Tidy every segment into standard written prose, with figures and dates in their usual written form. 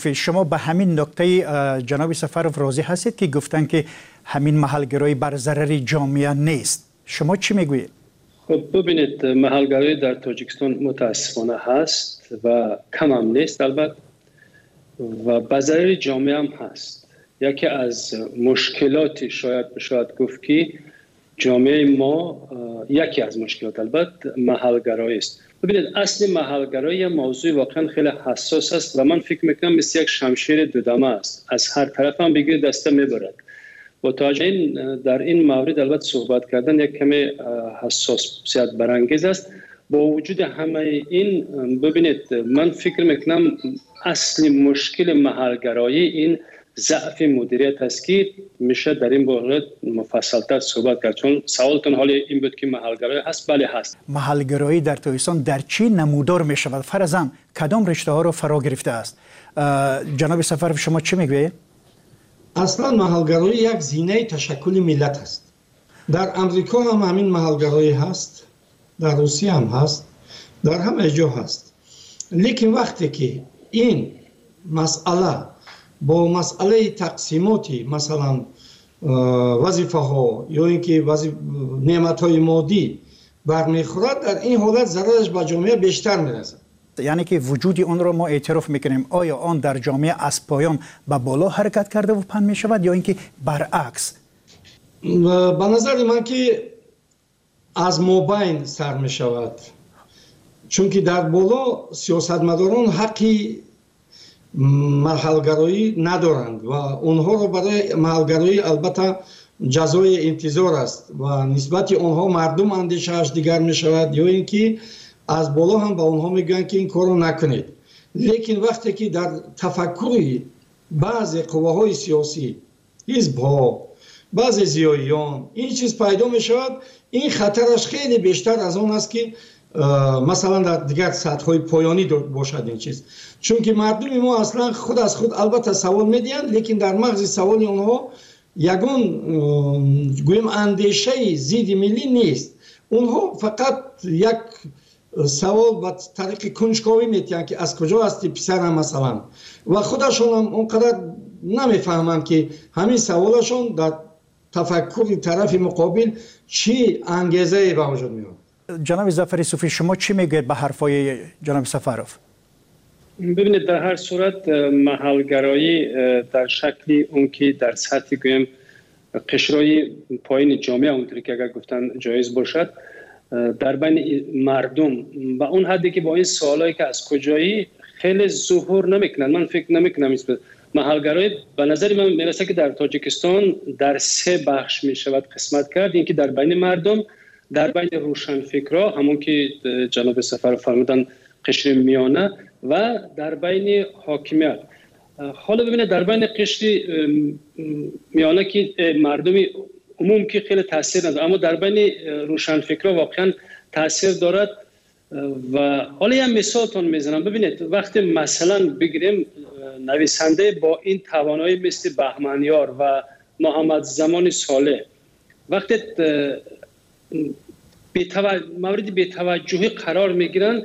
شما به همین نکته جناب سفرов راضی هستید که گفتن که همین محلگرایی بر ضرر جامعه نیست؟ شما چی میگویید؟ خب ببینید، محلگرایی در تاجیکستان متاسفانه هست و کم هم نیست البته و به ضرر جامعه هم هست. یکی از مشکلاتی شاید گفت که جامعه ما، یکی از مشکلات البته محلگرایی است. ببینید، اصل محلگرایی موضوع واقعا خیلی حساس است و من فکر میکنم مثل یک شمشیر دودمه است، از هر طرف هم بگیر دسته میبرد. با توجه در این مورد البته صحبت کردن یک کمی حساسیت برانگیز است. با وجود همه این، ببینید من فکر میکنم اصلی مشکل محلگرایی این ضعف مدیریت است که میشه در این مورد مفصل‌تر صحبت کرد. چون سوالتون حالا این بود که محلگرایی هست. بله هست. محلگرایی در تاجیکستان در چی نمودار میشود؟ فرضاً کدام رشته ها رو فرا گرفته است؟ جناب سفرov شما چی میگویید؟ اصلا محلگرایی یک زینه تشکل ملت است. در امریکا هم همین محلگرایی هست، در روسیه هم هست، در همه جا هست. لیکن وقتی که این مسئله با مسئله تقسیماتی، مثلا وظیفه ها یا اینکه نعمت های مادی برمیخورد، در این حالت ضررش به جامعه بیشتر میرسد. یعنی که وجود اون رو ما اعتراف میکنیم. آیا آن در جامعه از پایان به بالا حرکت کرده و پن میشود یا اینکه برعکس؟ به نظر من که از مابین سر میشود، چون که در بالا سیاستمداران حقی محلگرایی ندارند و اونها رو برای محلگرایی البته جزای انتظار است و نسبت اونها مردم اندیشه‌اش دیگر می شود یا اینکه از بالا هم به اونها میگن که این کارو نکنید. لیکن وقتی که در تفکری بعضی قواهای سیاسی، حزب‌ها، بعضی زیاییان این چیز پیدا می شود، این خطرش خیلی بیشتر از اون است که مثلا در دیگر سطح‌های پایانی باشد این چیز. چون که مردم ما اصلا خود از خود البته سوال میدین، لیکن در مغز سوال اونها یگان گویم اندیشه ضد ملی نیست. اونها فقط یک سوال با طریق کنجکاوی میتین که از کجا هستی پسرم مثلا، و خودشون هم اونقدر نمیفهمن که همین سوالشون در تفکر طرف مقابل چی انگیزه به وجود میاد. جناب ظفر صوفی شما چی میگید به حرفای جناب سفرov؟ ببینید، در هر صورت محلگرایی در شکلی اون که در سطح گویم قشرهای پایین جامعه اونطوری که اگر گفتن جایز باشد در بین مردم و اون حدی که با این سوالایی که از کجایی خیلی ظهور نمیکنن. من فکر نمیکنم محلگرایی به نظر من میرسه که در تاجیکستان در 3 بخش میشود قسمت کرد. این که در بین مردم، در بین روشنفکرها همون که جناب سفرov فرمودن قشر میانه، و در بین حاکمیت. حالا ببینید در بین قشر میانه که مردمی عموم که خیلی تاثیر نداره، اما در بین روشنفکرها واقعا تاثیر دارد. و حالا یه مثالتون میزنم. ببینید وقتی مثلا بگیریم نویسنده با این توانایی مثل بهمنیار و محمد زمان صالح، وقتی مورد بی‌توجهی قرار میگیرن،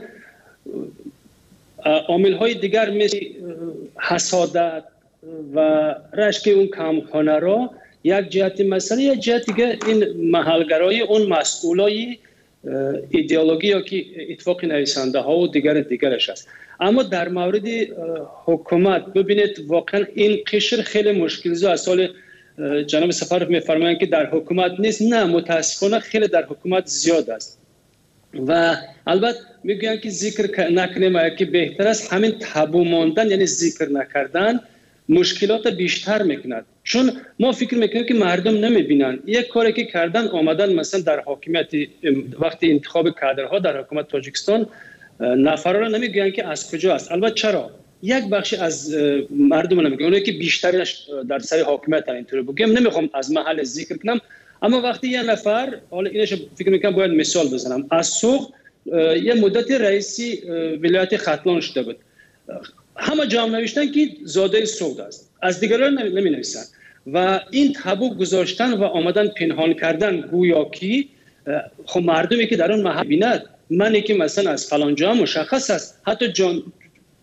عامل‌های دیگر مثل حسادت و رشک اون کمخانه را یک جهت مسئله، یک جهت دیگه این محلگرایی اون مسئولای ایدئولوژی یا که اتفاق نویسنده ها و دیگرش است. اما در مورد حکومت ببینید واقعا این قشر خیلی مشکل زا است. سال جناب سفرov میفرمایند که در حکومت نیست. نه، متاسفانه خیلی در حکومت زیاد است و البته میگویند که ذکر نکنیم که بهتر است همین تابو ماندن، یعنی ذکر نکردن مشکلات بیشتر میکند. چون ما فکر میکنیم که مردم نمیبینن. یک کاری که کردن آمدن مثلا در حاکمیت وقتی انتخاب کادرها در حکومت تاجیکستان نفرا را نمیگویند که از کجا است. البته چرا؟ یک بخش از مردم نمیگن، اونایی که بیشترش در سر حاکمیت اینطوری بگم، نمیخوام از محل ذکر کنم. اما وقتی یه نفر، حالا اینش فکر میکنم باید مثال بزنم، از سوق یه مدت رئیسی ولایت ختلان شده بود، همه جامعه نوشتن که زاده سعود است، از دیگران نمی نویسن و این تابو گذاشتن و آمدن پنهان کردن گویا که خب مردمی که در اون محل بیند منی که مثلا از فلان جا مشخص است، حتی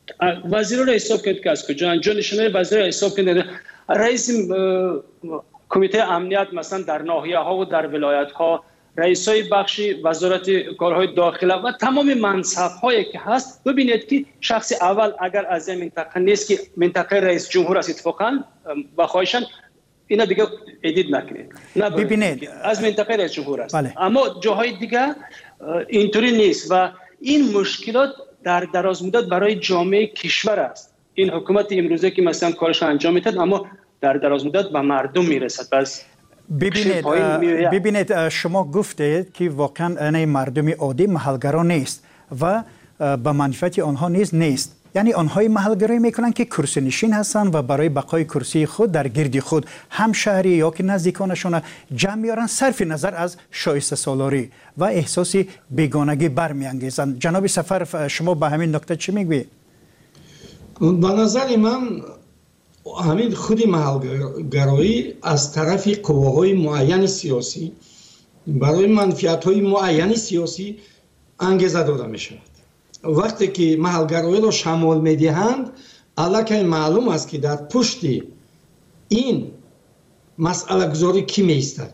وزیر را حساب کرد که از کجا جانشینای وزیر را حساب کرد. رئیس کمیته امنیت مثلا در ناحیه ها و در ولایت ها، رئیسای بخش وزارت کارهای داخله و تمام منصب هایی که هست، ببینید که شخص اول اگر از این منطقه نیست که منطقه رئیس جمهور است اتفاقا و خواهشاً اینا دیگه ادیت نکنید، ببینید از منطقه رئیس جمهور است. بله. اما جاهای دیگه اینطوری نیست و این مشکلات در دراز مدت برای جامعه کشور است. این حکومت امروزه که مثلا کارش انجام میداد اما در دراز مدت به مردم میرسد. پس ببینید شما گفتید که واقعا این مردم عادی محلگرا نیست و به منفعت آنها نیست. یعنی آنهای محلگرایی میکنن که کرسی نشین هستن و برای بقای کرسی خود در گرد خود هم شهری یا که نزدیکانشون جمع میارن، صرف نظر از شایسته سالاری و احساس بیگانگی برمیانگیزن. جناب سفرف، شما به همین نکته چی میگویید؟ به نظر من همین خودی محلگرایی از طرف قواهای معین سیاسی برای منفعت‌های معین سیاسی انگیزه داده می شود. وقتی که محلگرایی را شمال می دهند، الکی معلوم است که در پشت این مسئله گذاری کی می ایستد.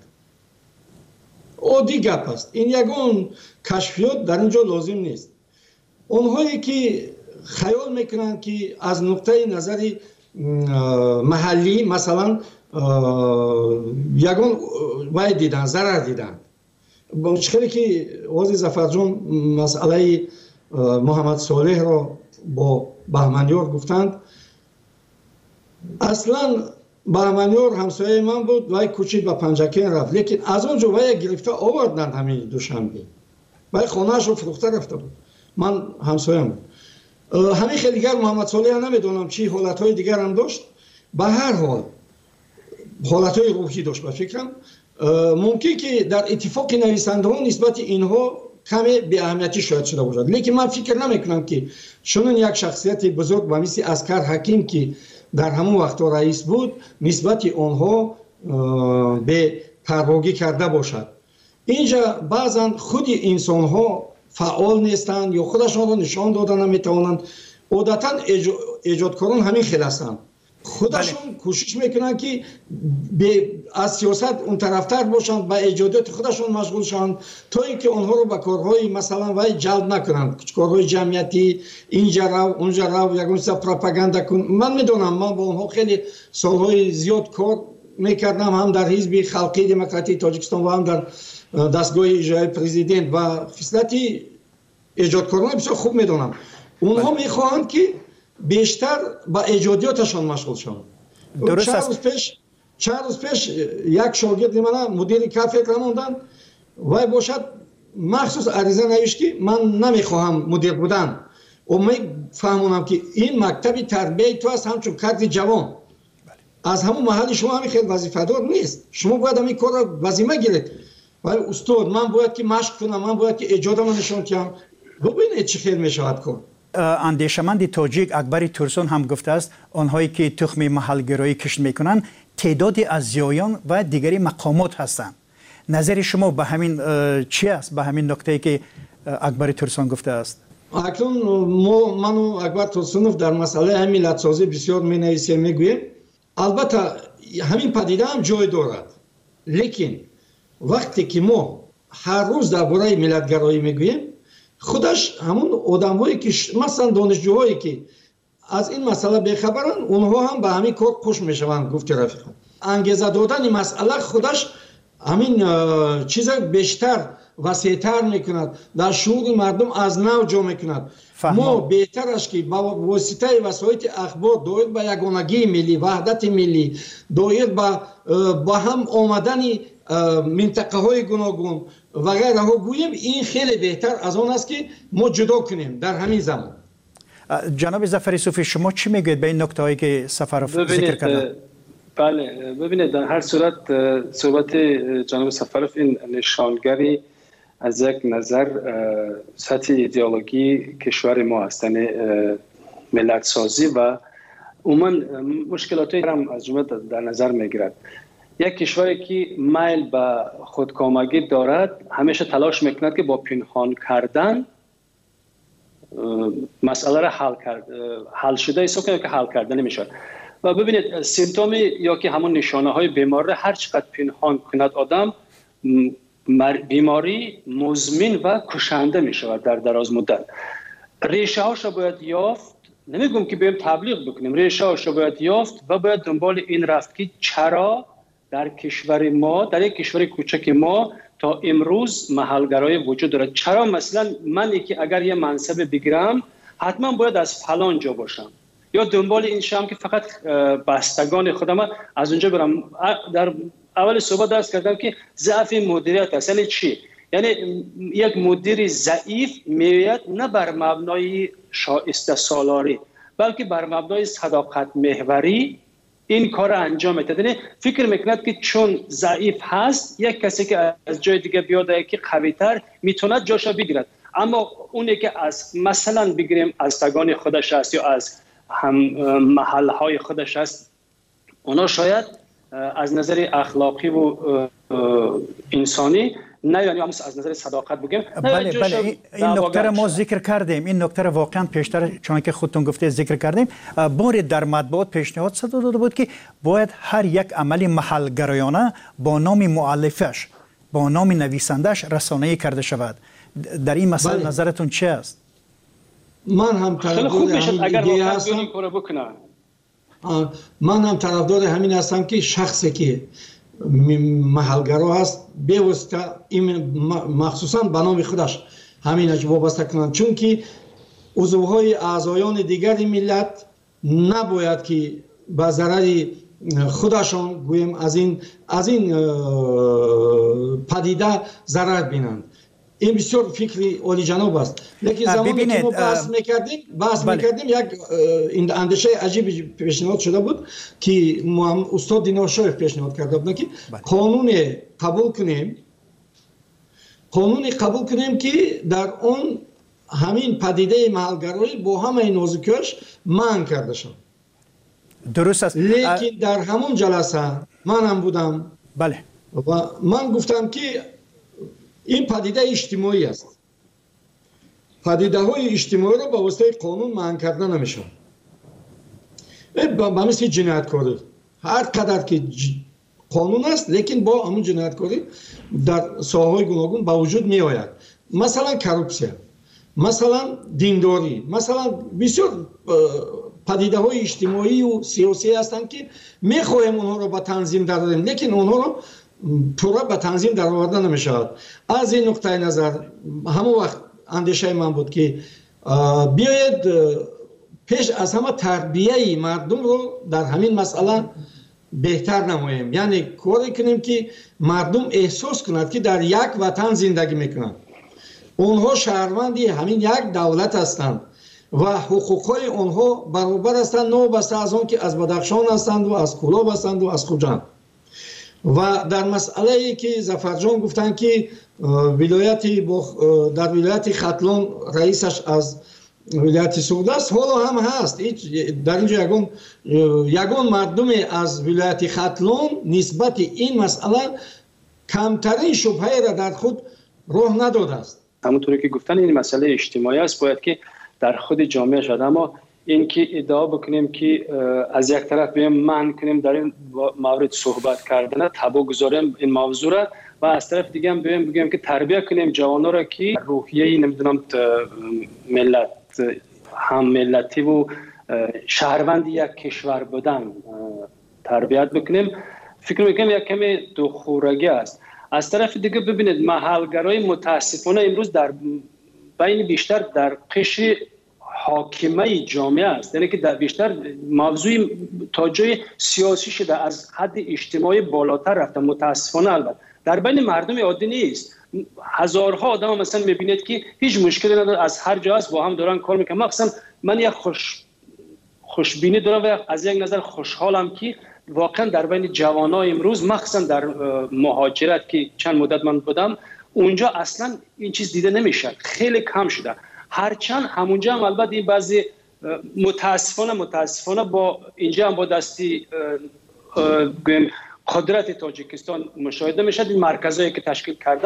عادی گپ است. این یگان کشفیات در اینجا لازم نیست. اونهایی که خیال میکنند که از نقطه نظری محلی مثلا یگان وای دیدن، ضرر دیدن. خیلی که وزیر ظفرجان مسئله محمد صالح را با بهمنیار گفتند. اصلا بهمنیار همسایه من بود، وای کوچید به پنجکین رفت، لیکن از اونجا وای گرفته آوردند همین دوشنبه، وای خانه‌اش رو فروخته رفته بود. من همسایه بود. همین خیلی دیگر محمد صالح نمیدونم چی حالتهای دیگر هم داشت. به هر حال حالتهای روحی داشت. به فکرم ممکن که در اتفاق نویسنده ها نسبت اینها کمی به اهمیتی شاید شده باشد، لیکن من فکر نمیکنم که چون یک شخصیت بزرگ و مثل عسکر حکیم که در همون وقت رئیس بود نسبت آنها به پرواگی کرده باشد. اینجا بعضا خود انسان ها فعال نیستند یا خودشان را نشان داده نمیتوانند. عادتا ایجادکاران همین خیلی هستند، خودشون کوشش میکنن که از سیاست اون طرفتر باشند، به ایجادات خودشون مشغول شوند تا اینکه آنها رو به کارهای مثلا وای جلب نکنند، کارهای جمعیتی اینجا رو اونجا رو یگان چیز پروپاگاندا کن. من میدونم، من با اونها خیلی سالهای زیاد کار میکردم، هم در حزب خلقی دموکراتی تاجیکستان و هم در دستگاه اجرایی پرزیدنت و خصلتی ایجادکاران بسیار خوب میدونم. اونها میخواهند که بیشتر با ایجادیاتشان مشغول شوند. چند روز پیش یک شاگرد من مدیر کافه رموندن و باشد مخصوص عریضه نوشت که من نمیخواهم مدیر بودن و میفهمونم که این مکتب تربیه تو است، همچون کادر جوان از همون محل شما همین خیلی وظیفه دار نیست. شما باید همین کار را وظیفه گیرید. ولی استاد من باید که مشق کنم، من باید که ایجادم نشون کنم. ببینید چه خیلی میشود کن. اندیشمند تاجیک اکبر تورسون هم گفته است آنهایی که تخم محلگرایی کشت میکنن تعدادی از زیایان و دیگری مقامات هستند. نظر شما به همین چی است؟ به همین نکته‌ای که اکبر تورسون گفته است. اکنون من و اکبر تورسونوف در مسئله ملت سازی بسیار می‌نویسیم، میگوییم البته همین پدیده هم جای دارد، لیکن وقتی که ما هر روز درباره ملتگرایی میگوییم خودش همون آدم‌هایی که مثلا دانشجوهایی که از این مسئله بیخبرن اونها هم به همین کار خوش میشوند. گفت رفیقم انگیزه دادن مسئله خودش همین چیز بیشتر وسیع‌تر میکند، در شعور مردم از نو جا میکند. ما بهتر است که با واسطه وسایل اخبار دایر به یگانگی ملی، وحدت ملی، دایر با هم آمدن منطقه های گوناگون و غیره ها گوییم. این خیلی بهتر از آن است که ما جدا کنیم در همین زمان. جناب ظفر صوفی شما چی میگوید به این نکته هایی که سفرف ذکر کردن؟ بله ببینید در هر صورت صحبت جناب سفرف این نشانگری از یک نظر سطح ایدئولوژی کشور ما هستن، ملت سازی و عموما مشکلاتی هم از جمله در نظر میگیرد. یک کشوری که میل به خودکامگی دارد همیشه تلاش میکند که با پنهان کردن مسئله را حل شده حساب کنیم که حل کرده نمیشه. و ببینید سیمتوم یا که همون نشانه های بیماری را هر چقدر پنهان کند آدم، بیماری مزمن و کشنده می شود در دراز مدت. ریشه هاش را باید یافت، نمیگم که بریم تبلیغ بکنیم، ریشه هاش را باید یافت و باید دنبال این رفت که چرا در کشور ما، در یک کشور کوچک ما تا امروز محلگرایی وجود دارد. چرا مثلا من که اگر یه منصب بگیرم حتما باید از فلان جا باشم، یا دنبال این شام که فقط بستگان خودم از اونجا برم. در اول صحبت درس کردم که ضعف مدیریت است. یعنی چی؟ یعنی یک مدیر ضعیف میاد نه بر مبنای شایسته سالاری بلکه بر مبنای صداقت محوری این کار انجام میده. یعنی فکر میکند که چون ضعیف هست یک کسی که از جای دیگه بیاد که قوی‌تر میتونه جاشو بگیرد. اما اونی که از مثلا بگیریم از سگان خودش است یا از هم محلهای خودش است، اونا شاید از نظر اخلاقی و انسانی نه، یعنی از نظر صداقت بگیم. بله این نکته را ما ذکر کردیم، این نکته را واقعا پیشتر چون که خودتون گفته ذکر کردیم. بار در مطبوعات پیشنهاد صادر داده بود که باید هر یک عمل محلگرایانه با نام مؤلفش، با نام نویسندش رسانه‌ای کرده شود. در این مسئله نظرتون چه است؟ من هم طرفدار همین هستم. من هم طرفدار همین هستم که شخصی که محلگرا هست بی‌واسطه مخصوصا به نام خودش همینش وابسته کنند، چون که عضوهای اعضایان دیگر ملت نباید که به ضرر خودشان گویم از این پدیده ضرر بینند. این بسیار فکری عالی جناب است. لیکن زمانی که ما بحث میکردیم یک اندیشه عجیب پیشنهاد شده بود که استاد دینار شایخ پیشنهاد کرده بود که قانون قبول کنیم که در اون همین پدیده محلگرایی با همه نازکی‌اش منع کرده شد. درست است. لیکن در همون جلسه من هم بودم. بله. و من گفتم که این پدیده اجتماعی است. پدیده های اجتماعی را با واسطه قانون منع کرده نمیشه. با مثل جنایتکاری، هر قدر که قانون است لیکن با همون جنایتکاری در ساحه‌های گوناگون با وجود می آید. مثلا کروپسیا، مثلا دینداری، مثلا بسیار پدیده های اجتماعی و سیاسی هستند که میخواهیم اونها را به تنظیم درآوریم، لیکن اونها را پورا به تنظیم در آورده نمی شود. از این نقطه نظر همون وقت اندیشه من بود که بیاید پیش از همه تربیه مردم رو در همین مسئله بهتر نماییم، یعنی کاری کنیم که مردم احساس کنند که در یک وطن زندگی میکنند، اونها شهروندی همین یک دولت هستند و حقوقهای اونها برابر هستند، نوبسته از اون که از بدخشان هستند و از کلاب هستند و از خوجند. و در مسئله ای که ظفرجان گفتن که در ولایت ختلان رئیسش از ولایت سعود است، حالا هم هست. در اینجا یگان مردم از ولایت ختلان نسبت این مسئله کمترین شبهه را در خود راه نداده است. همونطوری که گفتن این مسئله اجتماعی است، باید که در خود جامعه شد. اما این که ادعا بکنیم که از یک طرف بیم منع کنیم در این مورد صحبت کردن، تبا گذاریم این موضوع را، و از طرف دیگه هم بگیم که تربیت کنیم جوانا را که روحیه نمیدونم ملت هم ملتی و شهروند یک کشور بودن تربیت بکنیم. فکر میکنم یک کمی دوخورگی است. از طرف دیگه ببینید محلگرای متاسفانه امروز در بین بیشتر در قشر حاکمه جامعه است، یعنی که در بیشتر موضوع تا جای سیاسی شده، از حد اجتماعی بالاتر رفته. متاسفانه البته در بین مردم عادی نیست. هزارها آدم مثلا میبینید که هیچ مشکلی نداره، از هر جا است با هم دارن کار میکنن. مثلا من یک خوشبینی دارم و از یک نظر خوشحالم که واقعا در بین جوانای امروز، مخصوصا در مهاجرت که چند مدت من بودم اونجا، اصلا این چیز دیده نمیشه، خیلی کم شده. هرچند همونجا هم البته این بعضی متاسفانه با اینجا هم با دستی قدرت تاجیکستان مشاهده میشد. این مرکزایی که تشکیل کردن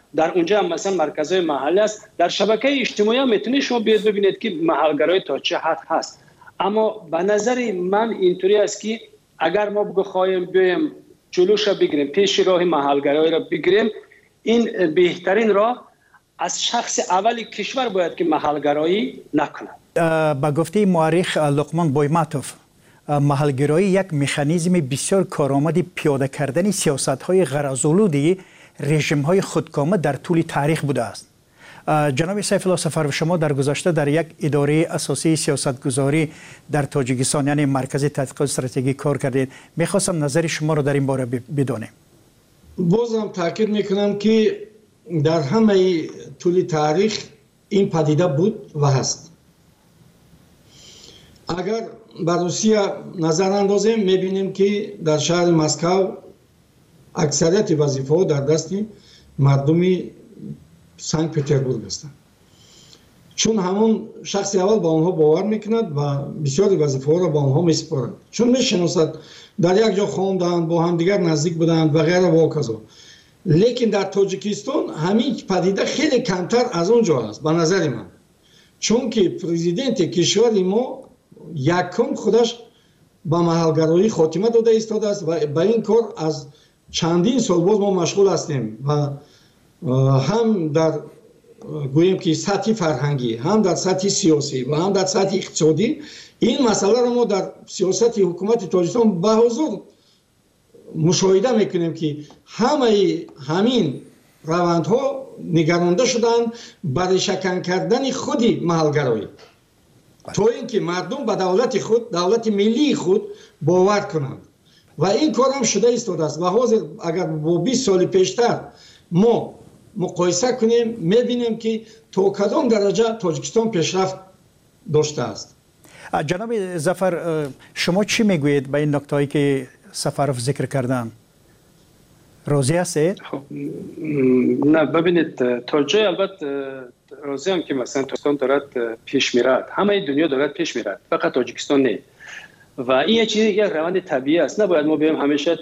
در اونجا هم مثلا مرکزهای محلی است. در شبکه اجتماعی هم میتونید شما بیاد ببینید که محلگرایی تا چه حد هست. اما به نظر من اینطوری است که اگر ما بخوایم بیایم جلوش را بگیریم، پیش راه محلگرایی را بگیریم، این بهترین راه از شخص اولی کشور باید که محلگرایی نکنه. با گفته مورخ لقمان بویماتوف، محلگرایی یک مکانیزم بسیار کارآمد پیاده کردن سیاست‌های غرض‌آلود رژیم‌های خودکامه در طول تاریخ بوده است. جناب سیف الله سفرو، شما در گذشته در یک اداره اساسی سیاستگذاری در تاجیکستان یعنی مرکز تحقیقات استراتژی کار کردید. می‌خواستم نظر شما رو در این باره بدونم. بازم تاکید میکنم که در همه طول تاریخ این پدیده بود و هست. اگر به روسیه نظر اندازیم میبینیم که در شهر مسکو اکثریت وظیفه‌ها در دست مردمی سنت پتربورگ هستند، چون همون شخص اول با آنها باور میکند و بسیاری وظیفه‌ها را با آنها میسپارند، چون میشناسد در یک جا خواندند، با هم دیگر نزدیک بودند و غیره و کذا. لیکن در تاجیکستان همین پدیده خیلی کمتر از اونجا است به نظر من، چون که پرزیدنت کشور ما یکم خودش با محلگرایی خاتمه داده ایستاده است و با این کار از چندین سال باز ما مشغول هستیم و هم در گوییم که سطح فرهنگی، هم در سطح سیاسی و هم در سطح اقتصادی این مسئله را ما در سیاست حکومت تاجیکستان به حضور مشاهده میکنیم که همین روندها نگرانده شدن برای شکن کردن خودی محلگرایی، تا اینکه مردم به دولت خود، دولت ملی خود باور کنند و این کار هم شده ایستاده است. و حاضر اگر با 20 سال پیشتر ما مقایسه کنیم میبینیم که تا کدام درجه تاجیکستان پیشرفت داشته است. جناب ظفر، شما چی میگویید به این نکته‌ای که سفرف ذکر کردن؟ راضی هستید؟ نه، ببینید تا جای البته راضی هم که مثلا تاجیکستان دارد پیش میرد، همه دنیا دارد پیش میرد، فقط تاجیکستان نه. و این یک روند طبیعی است. نباید ما بگیم همیشه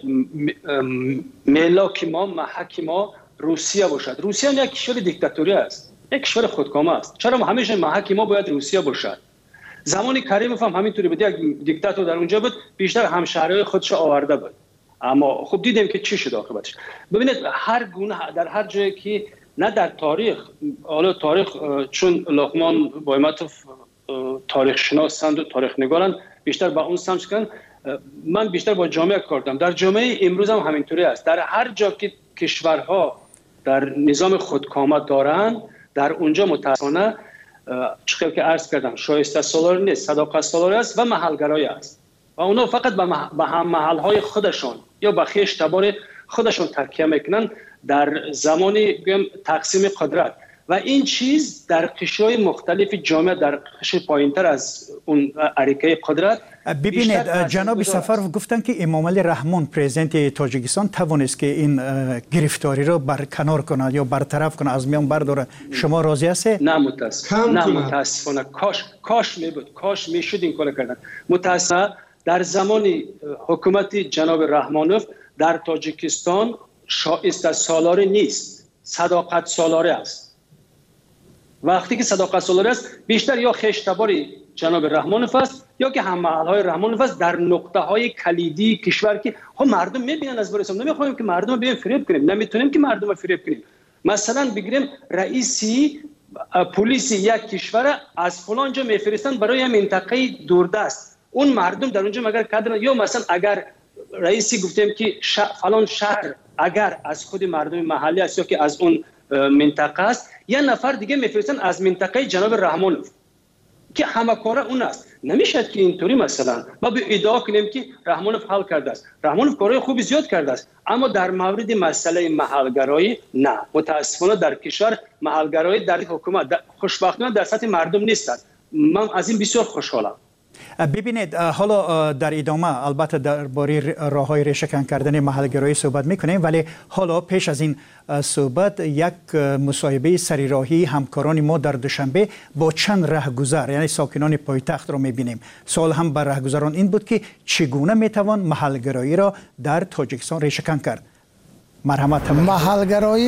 ملاک ما، محک ما روسیه باشد. روسیه یک کشور دیکتاتوری است، یک کشور خودکامه است. چرا همیشه محک ما باید روسیه باشد؟ زمانی کریموف هم همینطوری بود، یک دیکتاتور در اونجا بود، بیشتر همشهرهای خودش آورده بود. اما خب دیدیم که چی شد عاقبتش. ببینید هر گونه در هر جایی که نه در تاریخ، حالا تاریخ چون لقمان بویماتوف تاریخ شناسند و تاریخ نگارند، بیشتر با اون سمت کردن. من بیشتر با جامعه کار کردم. در جامعه امروز هم همینطوری است. در هر جا که کشورها در نظام خودکامه دارند، در اونجا متاسفانه چقدر که عرض کردم شایسته سالاری نیست، صداقت سالاری است و محلگرایی است و اونا فقط به هم محلهای خودشان یا به خویش تبار خودشان تکیه میکنن در زمانی تقسیم قدرت و این چیز در قشرهای مختلف جامعه، در قشر پایینتر از اون اریکه قدرت. ببینید جناب سفرف گفتن که امامعلی رحمان پرزیدنت تاجیکستان توانست که این گرفتاری رو برکنار کنه یا برطرف کنه، از میان برداره. شما راضی هستید؟ نه متاسفانه کاش میبود، کاش میشد این کار کردن. متاسفانه در زمان حکومت جناب رحمانوف در تاجیکستان شایسته سالاری نیست، صداقت سالاری است. وقتی که صداقت سالاری است بیشتر یا خشتباری جناب رحمانوف است یا که هم محلهای رحمانوف است در نقطه های کلیدی کشور که مردم میبینن. از برسم نمیخوایم که مردم رو بیایم فریب کنیم، نمیتونیم که مردم رو فریب کنیم. مثلا بگیریم رئیسی پلیس یک کشور از فلان جا میفرستن برای منطقه دوردست، اون مردم در اونجا مگر کادر، یا مثلا اگر رئیسی گفتیم که فلان شهر اگر از خود مردم محلی است یا که از اون منطقه است، یه نفر دیگه میفرستن از منطقه جناب رحمانوف که همه کاره اون است. نمیشد که اینطوری مثلا ما به ادعا کنیم که رحمانوف حل کرده است. رحمانوف کارهای خوبی زیاد کرده است، اما در مورد مسئله محلگرایی نه. متاسفانه در کشور محلگرایی در حکومت خوشبختانه در سطح مردم نیست. من از این بسیار خوشحالم. ببینید حالا در ادامه البته درباره راههای ریشه‌کن کردن محلگرایی صحبت میکنیم، ولی حالا پیش از این صحبت یک مصاحبه سریراهی همکاران ما در دوشنبه با چند رهگذر یعنی ساکنان پایتخت را میبینیم. سوال هم بر رهگذران این بود که چگونه میتوان محلگرایی را در تاجیکستان ریشه‌کن کرد. مرحمت. محلگرایی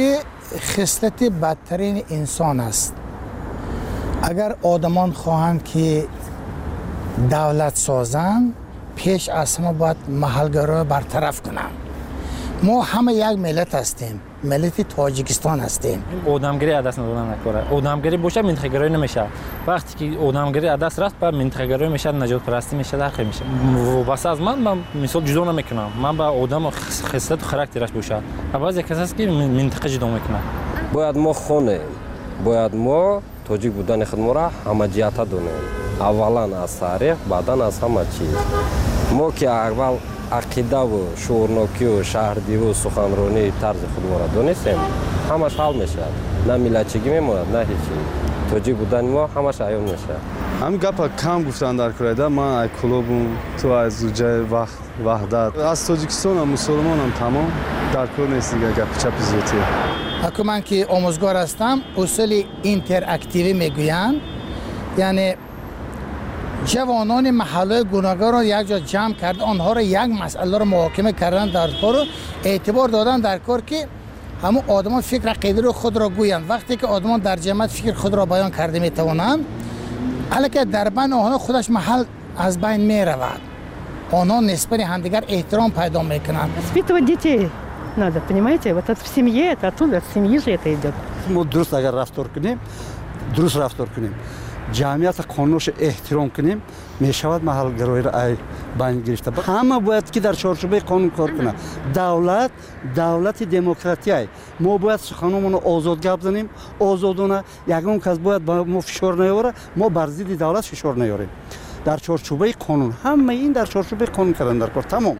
خصلت بدترین انسان است. اگر آدمان خواهند که دولت سازند، پیش از همه باید محلگرا برطرف کنند. ما همه یک ملت هستیم، ملت تاجیکستان هستیم. آدمگیری از دست ندادن نکاره. آدمگیری باشه منطقه‌گرایی نمیشه. وقتی که آدمگیری از دست رفت بعد منطقه‌گرایی میشه، نجات پرستی میشه، درخی میشه. واسه از من مثال جدا نمیکنم. من با آدم و خصلت و خاراکترش باشه. بعضی کسایی است که منطقه جدا میکنه. باید ما خونه، باید ما تاجیک بودن خود ما را همه جهت دونیم. اولا از تاریخ، بعدا از همه چیز. ما که اول عقیده و شعورناکی و شهردی و سخنرانی طرز خود ما را دونستیم، همش حل میشه. نه ملتچگی میموند، نه هیچی. تاجیک بودن ما همش عیان میشه. همین گپ کم گفتن در کره من از کلوبم تو از زوجه وحدت از تاجیکستان و مسلمانم تمام در کل نیست دیگه گپ چپ زیاتیه. اگه من که آموزگار هستم اصول اینتراکتیوی میگویند، یعنی جوانان محله گناهگار را یک جا جمع کرد، آنها را یک مسئله را محاکمه کردن، در کار رو اعتبار دادن در کار که همون آدمان فکر عقیده رو خود را گویند. وقتی که آدمان در جمعیت فکر خود را بیان کرده میتوانند، البته در بین آنها خودش محل از بین میرود. آنها نسبت همدیگر احترام پیدا میکنند. Воспитывать детей надо, понимаете? Вот это в семье, это оттуда, от семьи же это идет. ما درست اگر رفتار کنیم، درست رفتار کنیم، جمعیت قانونش احترام کنیم، میشود محلگرایی را بین گرفته. همه باید که در چارچوبه قانون کار کنه. دولت دموکراتی، ما باید سخنمون آزاد گپ بزنیم، آزادانه. یگان کس باید با ما فشار نیاره، ما بر ضد دولت فشار نیاریم. در چارچوبه قانون، همه این در چارچوبه قانون کردن در کار. تمام.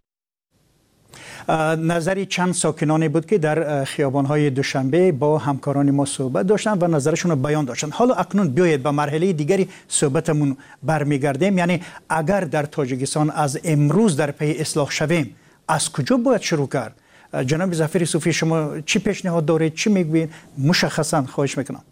نظری چند ساکنانی بود که در خیابان‌های دوشنبه با همکاران ما صحبت داشتن و نظرشون رو بیان داشتن. حالا اکنون بیایید به مرحله دیگری صحبتمون برمیگردیم. یعنی اگر در تاجیکستان از امروز در پی اصلاح شویم، از کجا باید شروع کرد؟ جناب ظفیر صوفی، شما چی پیشنهاد دارید؟ چی میگوین؟ مشخصا خواهش میکنم.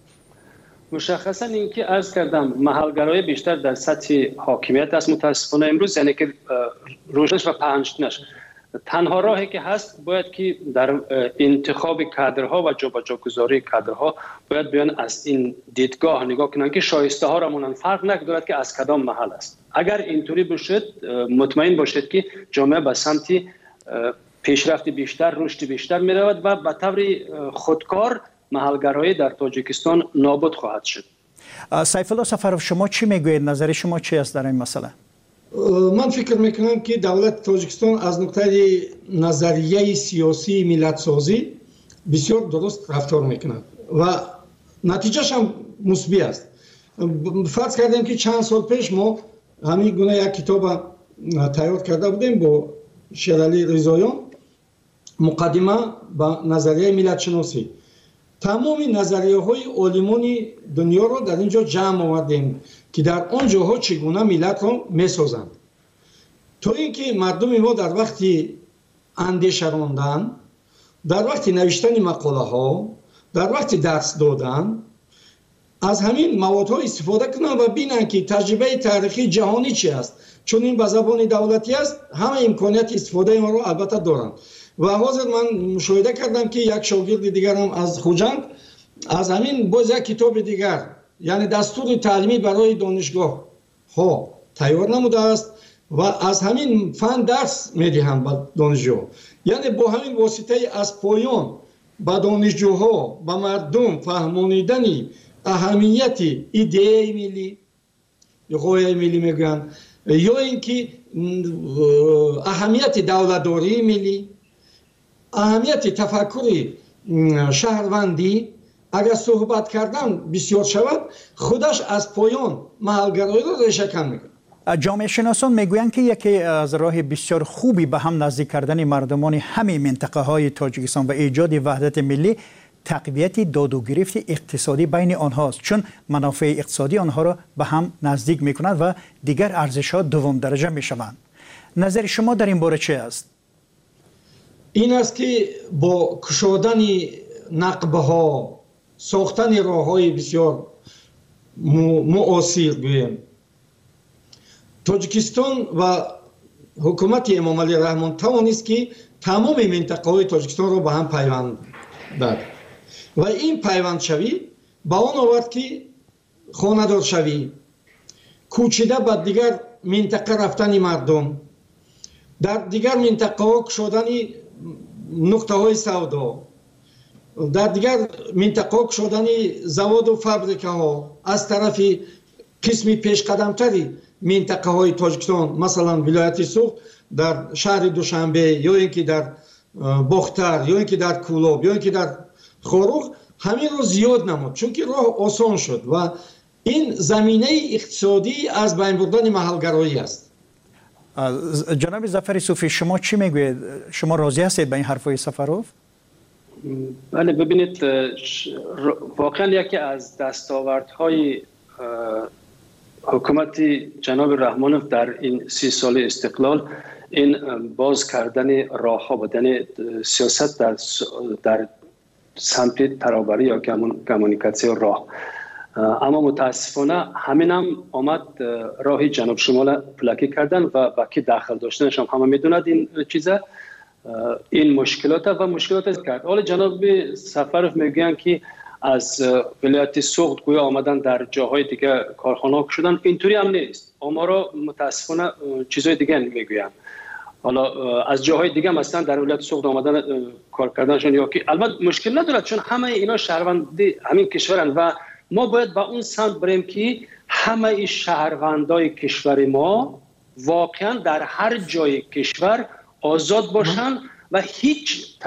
مشخصا اینکه عرض کردم محلگرایی بیشتر در سطح حاکمیت است متاسفانه امروز، یعنی که روشنش و پهنش تنها راهی که هست باید که در انتخاب کادرها و جابجاگذاری کادرها باید بیان از این دیدگاه نگاه کنن که شایسته ها را مونن، فرق نکند که از کدام محل است. اگر اینطوری باشد مطمئن باشد که جامعه به سمت پیشرفت بیشتر، رشد بیشتر می رود و به طور خودکار محلگرایی در تاجیکستان نابود خواهد شد. سیف الله سفرов، شما چی میگوید؟ نظر شما چی است در این مسئله؟ من فکر میکنم که دولت تاجیکستان از نقطه نظریه سیاسی ملت سازی بسیار درست رفتار میکند و نتیجهش هم مثبت است. فرض کردیم که چند سال پیش ما همین گونه یک کتاب تیار کرده بودیم با شیرعلی رضاییان، مقدمه با نظریه ملت شناسی. تمام نظریه های عالمان دنیا رو در اینجا جمع آوردیم که در آن جاها چگونه ملت رو میسازند، تا اینکه مردم ما در وقتی اندیشه راندن، در وقتی نوشتن مقاله ها، در وقتی درس دادن از همین مواد ها استفاده کنند و بینن که تجربه تاریخی جهانی چی است. چون این به زبان دولتی است، همه امکانیت استفاده ما رو البته دارند. و حاضر من مشاهده کردم که یک شاگرد دیگر هم از خوجند از همین باز یک کتاب دیگر، یعنی دستور تعلیمی برای دانشگاه ها تیار نموده است و از همین فن درس میدهند به دانشجو. یعنی با همین واسطه از پایان به دانشجوها، به مردم فهمانیدن اهمیت ایده ملی یا غایه ملی میگن، یا اینکه اهمیت دولتداری ملی، اهمیت تفکر شهروندی، اگر صحبت کردن بسیار شود خودش از پایان محلگرایی را ریشه‌کن میکنه. جامعه شناسان میگویند که یکی از راه بسیار خوبی به هم نزدیک کردن مردمان همه منطقه های تاجیکستان و ایجاد وحدت ملی تقویت داد و گرفت اقتصادی بین آنهاست، چون منافع اقتصادی آنها را به هم نزدیک میکنند و دیگر ارزش ها دوم درجه میشوند. نظر شما در این باره چه است؟ این است که با کشادن نقبه ها، ساختن راه های بسیار معاصر گویم، تاجیکستان و حکومت امام علی رحمان توانست که تمام منطقه های تاجیکستان را به هم پیوند داد. و این پیوندشوی با اون آورد که خانه‌دار شوی، کوچیده به دیگر منطقه رفتن مردم، در دیگر منطقه ها شدن نقطه های سودا، در دیگر منطقه ها شدن زواد و فابریکه ها از طرف قسمی پیش قدمتری منطقه های تاجیکستان، مثلا ولایت سوخت در شهر دوشنبه یا اینکه در باختر یا اینکه در کولاب یا اینکه در خوروغ همین رو زیاد نمود، چون که راه آسان شد و این زمینه اقتصادی از بین بردن محلگرایی است. جناب ظفر صوفی، شما چی میگوید؟ شما راضی هستید به این حرفای سفروف؟ بله، ببینید واقعا یکی از دستاوردهای حکومت جناب رحمانوف در این 30 سال استقلال این باز کردن راه ها بودن سیاست در سمت ترابری یا کمونیکاسیون راه. اما متاسفانه همین هم آمد راهی جنوب شمال پلکی کردن و باقی داخل داشتنش هم همه میدوند این چیزه، این مشکلات و مشکلات کرد. حالا جناب سفروف میگن که از ولایت سوخت گویا آمدن در جاهای دیگه کارخانه ها شدن، اینطوری هم نیست. آمارا متاسفانه چیزای دیگه میگوین. حالا از جاهای دیگه مثلا در ولایت سوخت آمدن کار کردنشون، یا که البته مشکل ندارد چون همه اینا شهروندی همین کشورن و ما باید با اون سمت بریم که همه شهروندای کشور ما واقعا در هر جای کشور آزاد باشن و هیچ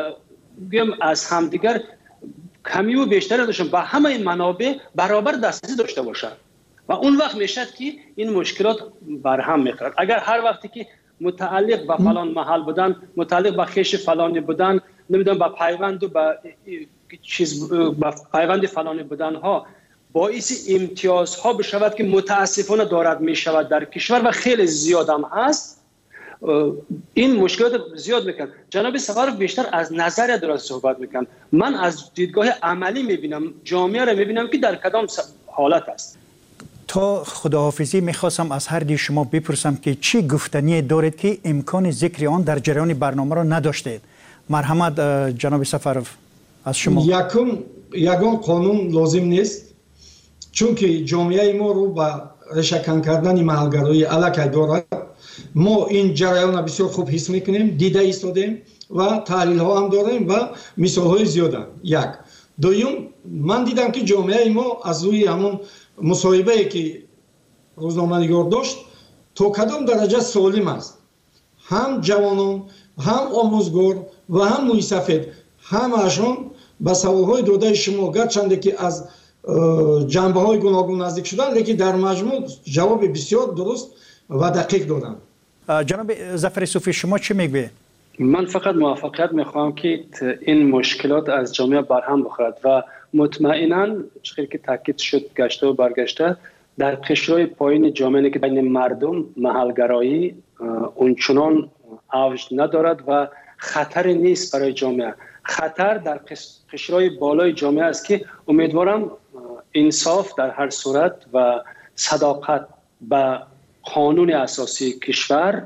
از همدیگر کمی و بیشتر نداشتن، با همه منابع برابر دسترسی داشته باشن و اون وقت میشد که این مشکلات برهم میخورد. اگر هر وقتی که متعلق به فلان محل بودن، متعلق به خیش فلانی بودن، نمیدونم با پیوند و با چیز با پیوند فلانی بودن ها باعث امتیازها بشود که متاسفانه دارد میشود در کشور و خیلی زیاد هم هست، این مشکلات زیاد میکن. جناب سفروف بیشتر از نظر درست صحبت میکن، من از دیدگاه عملی میبینم، جامعه رو میبینم که در کدام حالت است. تا خداحافظی میخواستم از هر دی شما بپرسم که چی گفتنی دارید که امکان ذکر آن در جریان برنامه را نداشتید؟ مرحمت جناب سفروف از شما. یگان قانون لازم نیست، چون که جامعه ما رو با ریشه‌کن کردن محلگرایی علاقه دارد. ما این جریان بسیار خوب حس میکنیم، دیده ایستادیم و تحلیل ها هم داریم و مثال های زیاده. یک دویم، من دیدم که جامعه ما از روی همون مصاحبه که روزنامه‌نگار داشت تا کدام درجه سالم است. هم جوانان، هم آموزگار و هم موی سفید، همه‌شان به سوال‌های داده شما گرچنده که از جنبه‌های گوناگون نزدیک شدن، لیکن در مجموع جواب بسیار درست و دقیق دادن. جناب ظفر صوفی، شما چی میگوید؟ من فقط موافقت میخوام که این مشکلات از جامعه برهم بخورد و مطمئناً چیزی که تاکید شد گشته و برگشته در قشرهای پایین جامعه که بین مردم محلگرایی اونچنان اوج ندارد و خطر نیست برای جامعه. خطر در قشرهای بالای جامعه است که امیدوارم انصاف در هر صورت و صداقت به قانون اساسی کشور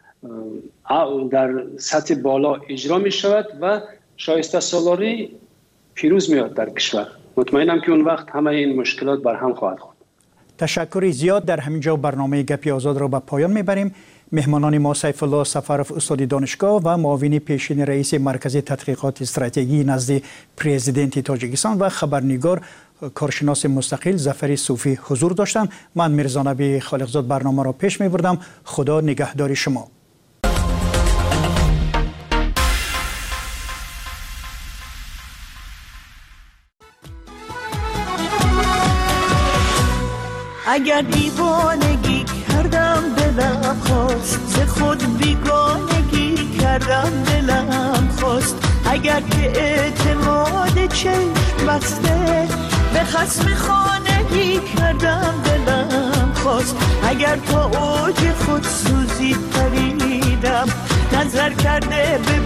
در سطح بالا اجرا می شود و شایسته سالاری پیروز میاد در کشور. مطمئنم که اون وقت همه این مشکلات برهم خواهد خورد. تشکر زیاد. در همینجا برنامه گپی آزاد را به پایان میبریم. مهمانان ما سیف الله سفروف استاد دانشگاه و معاون پیشین رئیس مرکز تحقیقات استراتژی نزد پرزیدنت تاجیکستان و خبرنگار کارشناس مستقل ظفر صوفی حضور داشتند. من میرزا نبی خالقزاد برنامه را پیش میبردم. خدا نگهدار شما. اگر دیوانگی کردم دلم خواست، ز خود بیگانگی کردم دلم خواست. اگر که اعتماد چشم بسته به خصم خانگی کردم دلم خواست. اگر تا اوج خود سوزی پریدم، نظر کرده به